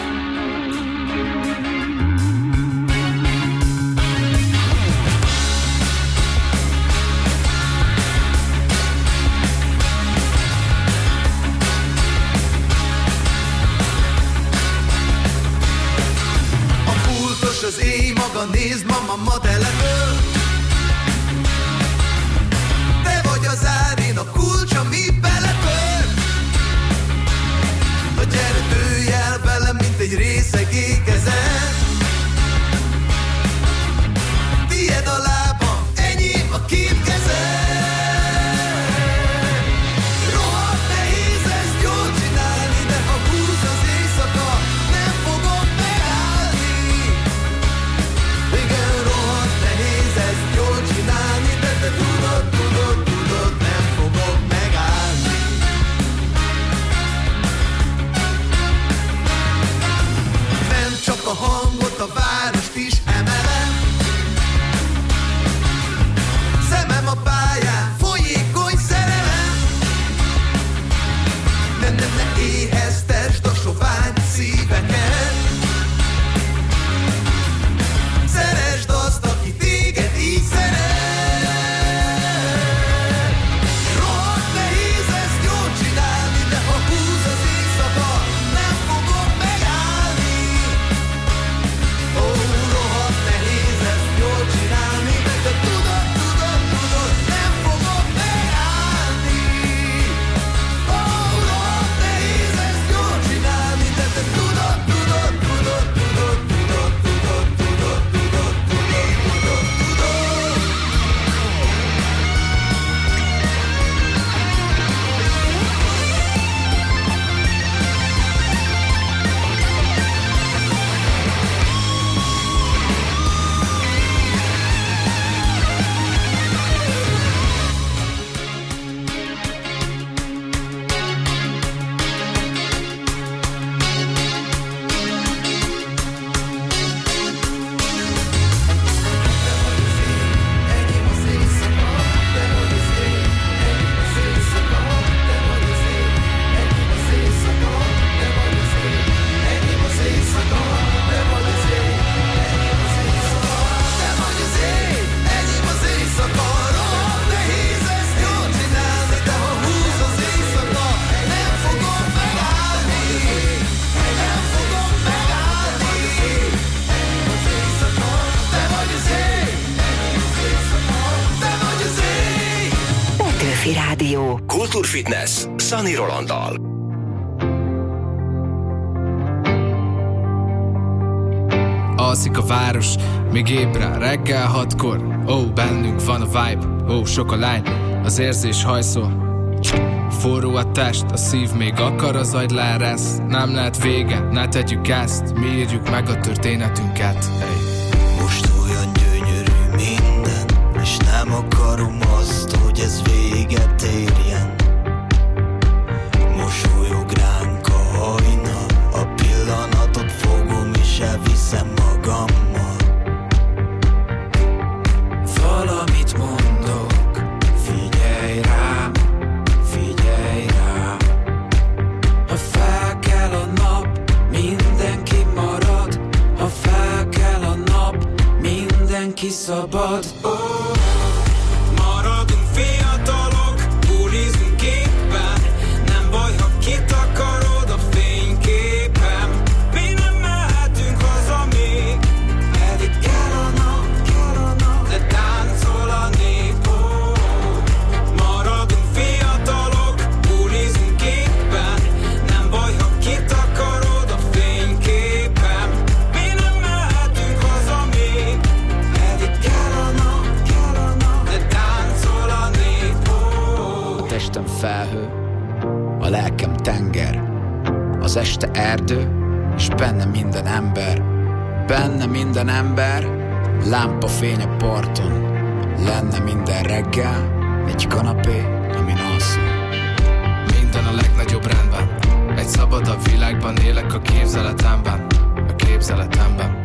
Az éj maga, nézd mama telefön. Te vagy az árén, a kulcs, ami beletör. A gyere, dőlj el velem, mint egy részeg ékezet. Tied a lábam, enyém a két kezed. Rohadt nehéz ezt jól csinálni, de ha húz az éjszaka, nem fogom megállni. Igen, rohadt nehéz ezt jól csinálni, de te tudod, nem fogok megállni. Fent csak a hang, Rádió. Kultúrfitness Szani Rolanddal. Alszik a város, még ébren reggel 6-kor. Bennünk van a vibe, sok a lány, az érzés hajszol. Forró a test, a szív még akar, az agy leeresz. Nem lehet vége, ne tegyük ezt, mi írjuk meg a történetünket. Most olyan gyönyörű minden, és nem akarom azt, hogy ez véget érjen. Mosolyog ránk a hajnal, a pillanatot fogom és elviszem magammal. Valamit mondok, figyelj rám, figyelj rám. Ha fel kell a nap, mindenki marad. Ha fel kell a nap, mindenki szabad. Maradunk fiatalok, bulizunk éppen. Nem baj, ha kitakarod a fényképen. Mi nem mehetünk haza még, pedig kell a nap, de táncol a nép. Maradunk fiatalok, bulizunk éppen. Nem baj, ha kitakarod a fényképen. Mi nem mehetünk haza még, pedig kell a nap, de táncol a nép. A testem felhő, a lelkem tenger, az este erdő, és benne minden ember. Benne minden ember, lámpafény a parton. Lenne minden reggel egy kanapé, amin alszom. Minden a legnagyobb rendben, egy szabadabb világban élek a képzeletemben. A képzeletemben.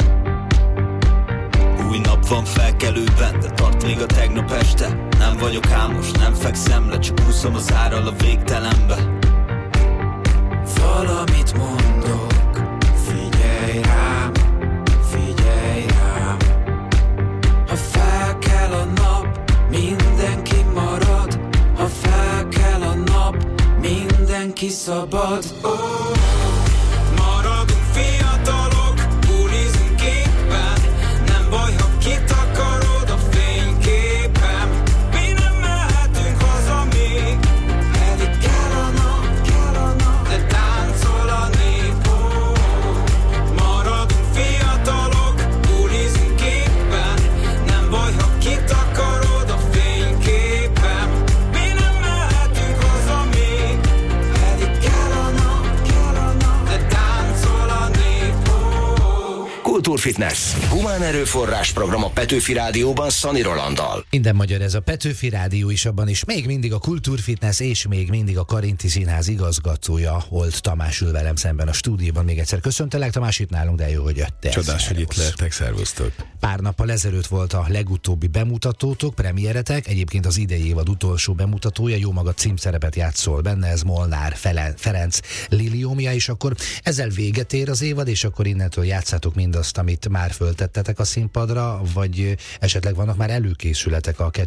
Új nap van felkelőben, de tart még a tegnap este. Nem vagyok álmos, nem fekszem le, csak úszom az árral a végtelenbe. Valamit mondok, figyelj rám, figyelj rám. Ha fel kell a nap, mindenki marad. Ha fel kell a nap, mindenki szabad. Maradunk fiatalok, bulizunk éppen. Nem baj, ha kitakarod a fényképen. Mi nem mehetünk haza még, pedig kell a nap, de táncol a nép. Maradunk fiatalok, bulizunk éppen. Nem baj, ha kitakarod a fényképen. Mi nem mehetünk haza még, pedig kell a nap, de táncol a nép. Kultúrfitness. Humán erőforrás program a Petőfi Rádióban Szani Rolanddal. Minden magyar ez a Petőfi Rádió is, abban is még mindig a Kultúrfitness és még mindig a Karinti Színház igazgatója Holt Tamás ül velem szemben a stúdióban. Még egyszer köszöntelek, Tamás, itt nálunk, de jó, hogy jöttél. Csodás, hogy itt lehetek, szervusztok. Pár nappal ezelőtt volt a legutóbbi bemutatótok, premieretek, egyébként az idei évad utolsó bemutatója, jó maga címszerepet játszol benne, ez Molnár Ferenc Liliomja, és akkor ezzel véget ér az évad, és akkor innentől játszátok mindazt, amit már föltettetek a színpadra, vagy esetleg vannak már előkészületek a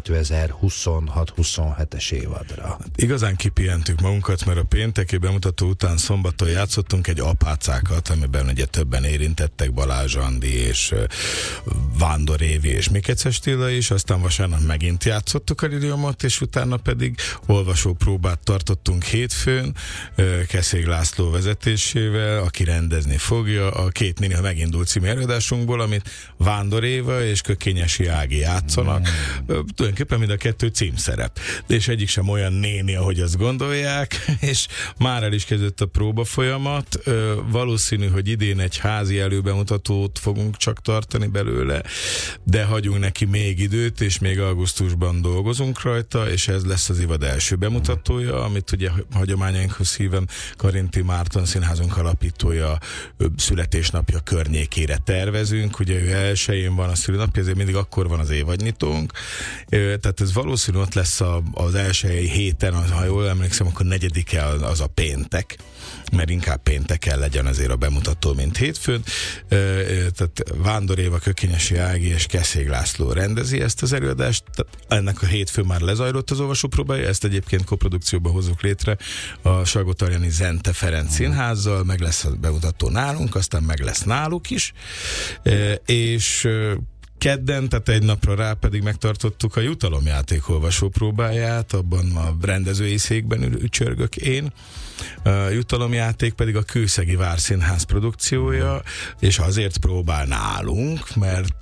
2026-27-es évadra? Igazán kipihentük magunkat, mert a pénteki bemutató után szombaton játszottunk egy apácákat, amiben ugye többen érintettek, Balázs Andi és Vándor Évi és Mikecses Tilla is, aztán vasárnap megint játszottuk a Liliomot, és utána pedig olvasópróbát tartottunk hétfőn, Keszég László vezetésével, aki rendezni fogja a Két néni, ha megindult című előadásunkból, amit Vándor Éva és Kökényesi Ági játszanak. Tulajdonképpen mind a kettő címszerep. És egyik sem olyan néni, ahogy azt gondolják, és már el is kezdett a próba folyamat. Valószínű, hogy idén egy házi előbemutatót fogunk csak tartani belőle, de hagyunk neki még időt, és még augusztusban dolgozunk rajta, és ez lesz az évad első bemutatója, amit ugye hagyományainkhoz híven Karinti Márton Színházunk alapítója születésnapja környékére tervezünk. Ugye ő elsőjén van a szülinapja, ezért mindig akkor van az évadnyitónk. Tehát ez valószínű ott lesz az első héten, ha jól emlékszem, akkor 4-e az a péntek, mert inkább pénteken legyen azért a bemutató, mint hétfőn. Tehát Vándor Éva, Kökényesi Ági és Keszég László rendezi ezt az előadást. Ennek a hétfőn már lezajlott az olvasópróbája, ezt egyébként koprodukcióban hozzuk létre a Salgótarjáni Zente Ferenc Színházzal, meg lesz a bemutató nálunk, aztán meg lesz náluk is, és kedden, tehát egy napra rá pedig megtartottuk a jutalomjáték olvasó próbáját, abban a rendezői székben ücsörgök én. A jutalomjáték pedig a Kőszegi Várszínház produkciója, és azért próbál nálunk,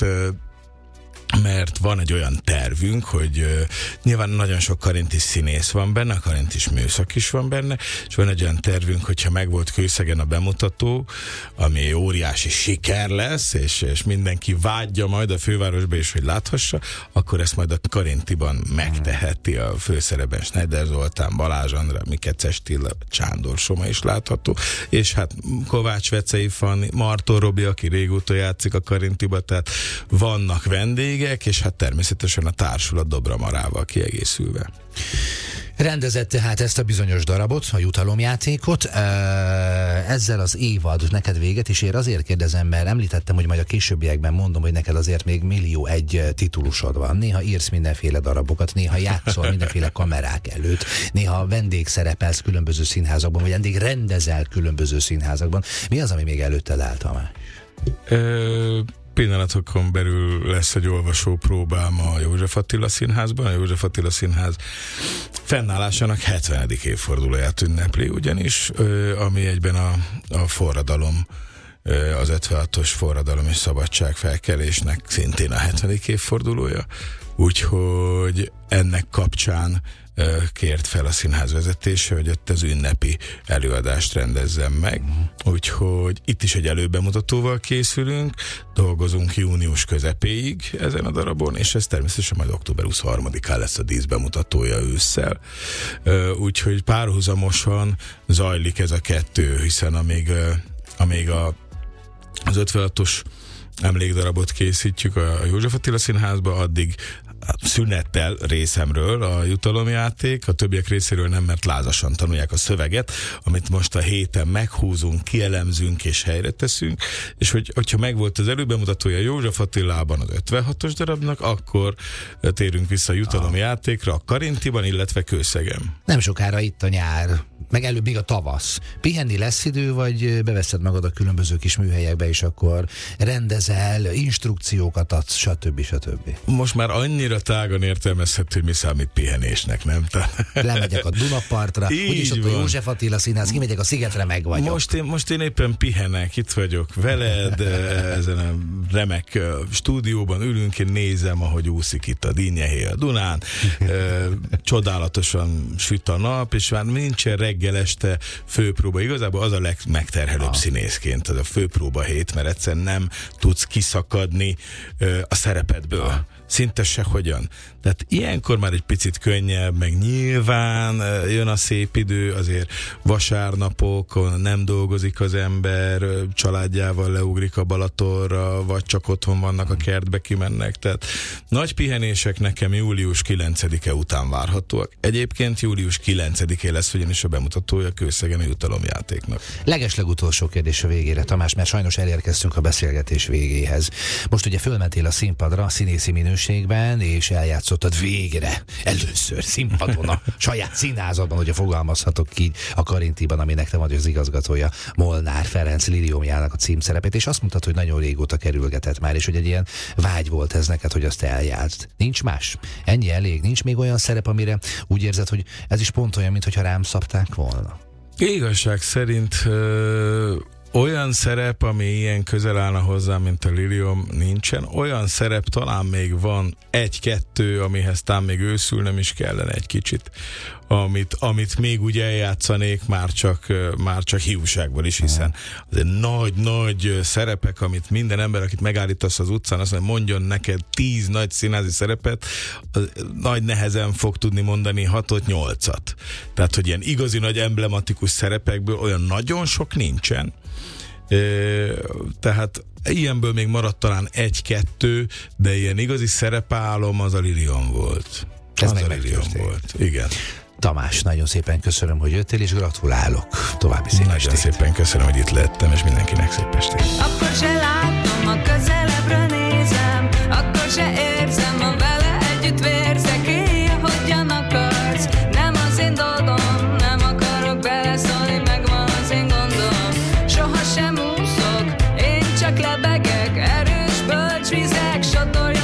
mert van egy olyan tervünk, hogy nyilván nagyon sok karinti színész van benne, a karintis műszak is van benne, és van egy olyan tervünk, hogyha megvolt Kőszegen a bemutató, ami óriási siker lesz, és mindenki vágyja majd a fővárosba is, hogy láthassa, akkor ezt majd a Karintiban megteheti a főszerepben Schneider Zoltán, Balázs Andrá, Mikecses Tilla, Csándor Soma is látható, és hát Kovács Vecei Fanni, Martó Robi, aki régóta játszik a Karintiba, tehát vannak vendégek, és hát természetesen a társulat Dobra Marával kiegészülve. Rendezett tehát ezt a bizonyos darabot, a jutalomjátékot. Ezzel az évad neked véget is ér. Azért kérdezem, mert említettem, hogy majd a későbbiekben mondom, hogy neked azért még 1.000.001 titulusod van. Néha írsz mindenféle darabokat, néha játszol mindenféle kamerák előtt, néha vendégszerepelsz különböző színházakban, vagy vendég rendezel különböző színházakban. Mi az, ami még előtted áll, Tamás? Pillanatokon belül lesz egy olvasó próbám a József Attila Színházban. A József Attila Színház fennállásának 70. évfordulóját ünnepli, ugyanis ami egyben a forradalom, az 56-os forradalom és szabadságfelkelésnek szintén a 70. évfordulója, úgyhogy ennek kapcsán kért fel a színház vezetése, hogy ott az ünnepi előadást rendezzem meg. Úgyhogy itt is egy előbemutatóval készülünk, dolgozunk június közepéig ezen a darabon, és ez természetesen majd október 23-án lesz a díszbemutatója ősszel. Úgyhogy párhuzamosan zajlik ez a kettő, hiszen amíg az 56-os emlékdarabot készítjük a József Attila Színházba, addig szünettel részemről a jutalomjáték, a többiek részéről nem, mert lázasan tanulják a szöveget, amit most a héten meghúzunk, kielemzünk és helyre teszünk, és hogyha megvolt az előbemutatója József Attilában az 56-os darabnak, akkor térünk vissza a jutalomjátékra a Karintiban, illetve Kőszegen. Nem sokára itt a nyár, meg előbb még a tavasz. Pihenni lesz idő, vagy beveszed magad a különböző kis műhelyekbe, és akkor rendezel, instrukciókat adsz, stb. Most már annyira tágan értelmezhető, hogy mi számít pihenésnek, nem? Lemegyek a Dunapartra, úgyis ott a József Attila Színház, kimegyek a Szigetre, meg vagyok. Most én éppen pihenek, itt vagyok veled, ezen a remek stúdióban ülünk, én nézem, ahogy úszik itt a Dinnyehéj a Dunán, csodálatosan süt a nap, és már nincsen reggel este főpróba. Igazából az a legmegterhelőbb színészként, az a főpróba hét, mert egyszerűen nem tudsz kiszakadni a szerepedből. Szinte sehogyan. Tehát ilyenkor már egy picit könnyebb, meg nyilván jön a szép idő, azért vasárnapok, nem dolgozik az ember, családjával leugrik a Balatonra, vagy csak otthon vannak, a kertbe kimennek. Tehát nagy pihenések nekem július 9-e után várhatóak. Egyébként július 9-én lesz ugyanis a bemutatója Kőszegen a jutalomjátéknak. Legeslegutolsó kérdés a végére, Tamás, mert sajnos elérkeztünk a beszélgetés végéhez. Most ugye fölmentél a színpadra, a színészi minőségben, és eljátszottad végre, először színpadon, a saját színházadban, hogyha fogalmazhatok ki, a Karintiban, aminek te vagy az igazgatója, Molnár Ferenc Liliomjának a címszerepét, és azt mondtad, hogy nagyon régóta kerülgetett már, és hogy egy ilyen vágy volt ez neked, hogy azt eljátsd. Nincs más? Ennyi elég? Nincs még olyan szerep, amire úgy érzed, hogy ez is pont olyan, mintha rám szabták volna? Igazság szerint olyan szerep, ami ilyen közel állna hozzám, mint a Liliom, nincsen. Olyan szerep talán még van egy-kettő, amihez talán még őszülnem is kellene egy kicsit, amit még úgy eljátszanék már csak hiúságból is, hiszen azért nagy szerepek, amit minden ember, akit megállítasz az utcán, azt mondja, mondjon neked 10 nagy színházi szerepet, nagy nehezen fog tudni mondani 6-8-at. Tehát, hogy ilyen igazi nagy emblematikus szerepekből olyan nagyon sok nincsen. Tehát ilyenből még maradt talán egy-kettő, de ilyen igazi szerepálom az a Liliom volt. Ez meg megtörtént. Igen. Tamás, nagyon szépen köszönöm, hogy jöttél, és gratulálok. További szép estét. Nagyon szépen köszönöm, hogy itt lettem, és mindenkinek szép estét. Akkor se látom, a közelebbre nézem, akkor se érzem, a vele együtt vérzek, éjjel, hogyan akarsz. Nem az én dolgom, nem akarok beleszólni, megvan az én gondom. Soha sem úszok, én csak lebegek, erős bölcs vizek, sodorja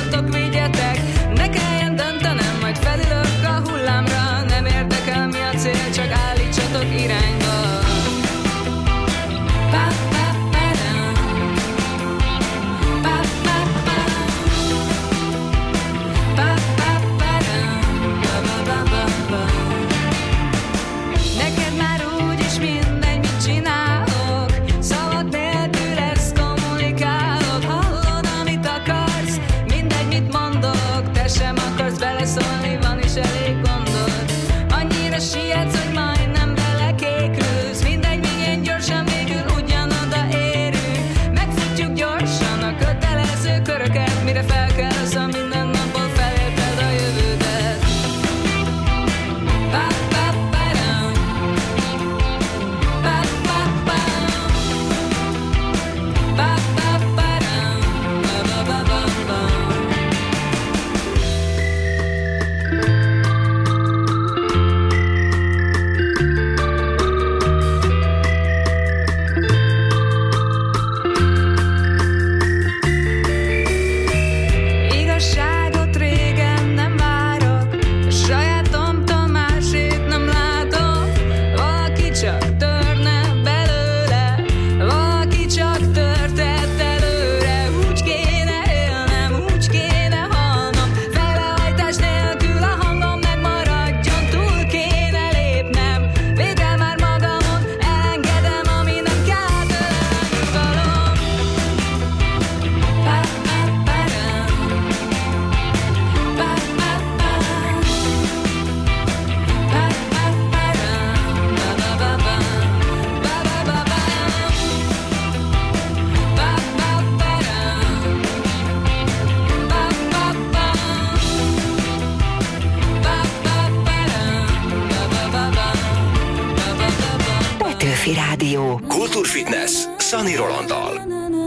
Petőfi Rádió. Kultúrfitness Szani Rolanddal.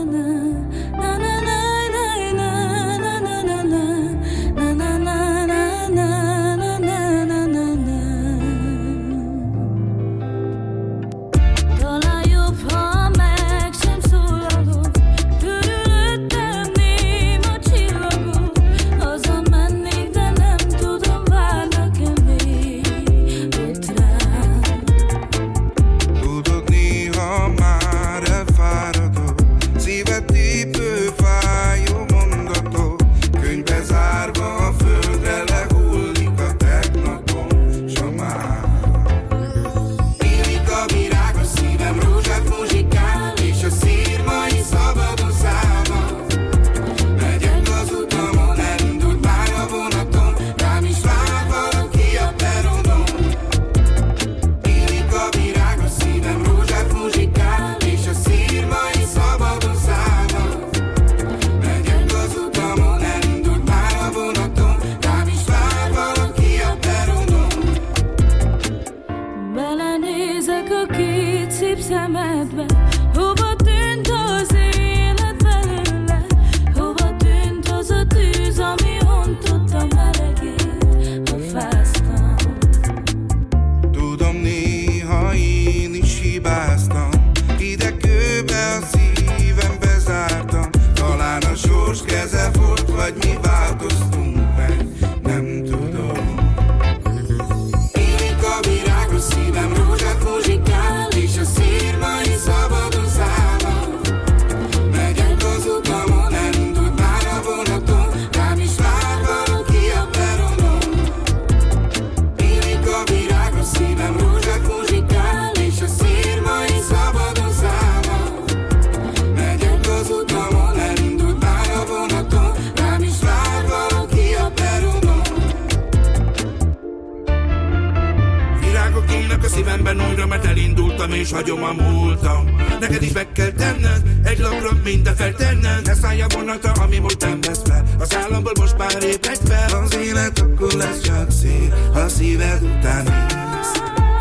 És hagyom a múltam. Neked is meg kell tenned, egy lapra minden feltenned. Ne szállj a vonata, ami most nem vesz fel. Az államból most már ébredj fel. Az élet akkor lesz csak szép, ha szíved után mész.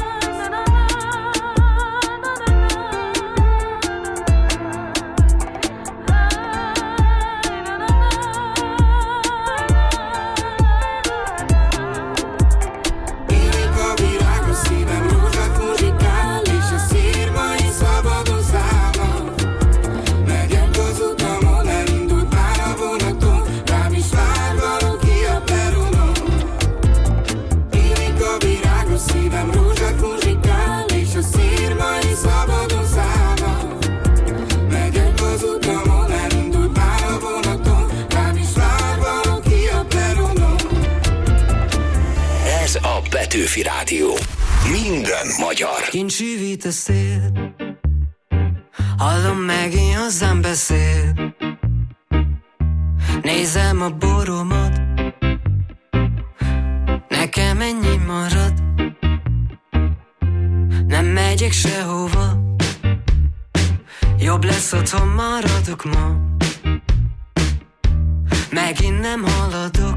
Petőfi Rádió. Minden magyar. Kint sűvít a szél, hallom megint hozzám beszél. Nézem a boromat, nekem ennyi marad. Nem megyek sehova, jobb lesz otthon maradok ma. Megint nem haladok,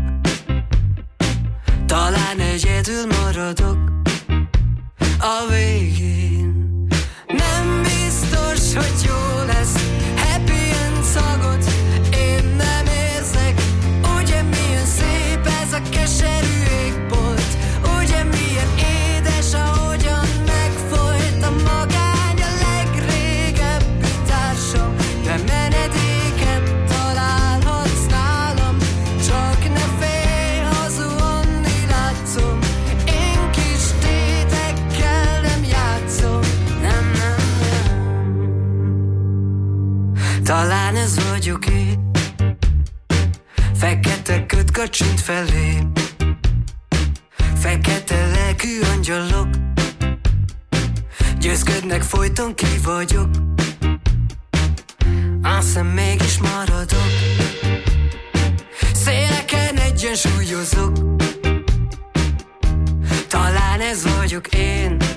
talán egyedül maradok a végén. Nem biztos, hogy jó lesz, happy end szagot én nem érzek. Ugye milyen szép ez a keserű égbolt, ugye milyen édes, ahogyan megfolyt a magány a legrégebbi társam. De menedéket találhatsz nálam, csak ne félj, hazuhanni látszom. Én kis tétekkel nem játszom, nem, nem, nem. Talán ez vagyok én, fekete köt kacsint felé, fekete lelkű angyalok, győzködnek folyton ki vagyok, aztán mégis maradok. Széleken egyensúlyozok, talán ez vagyok én,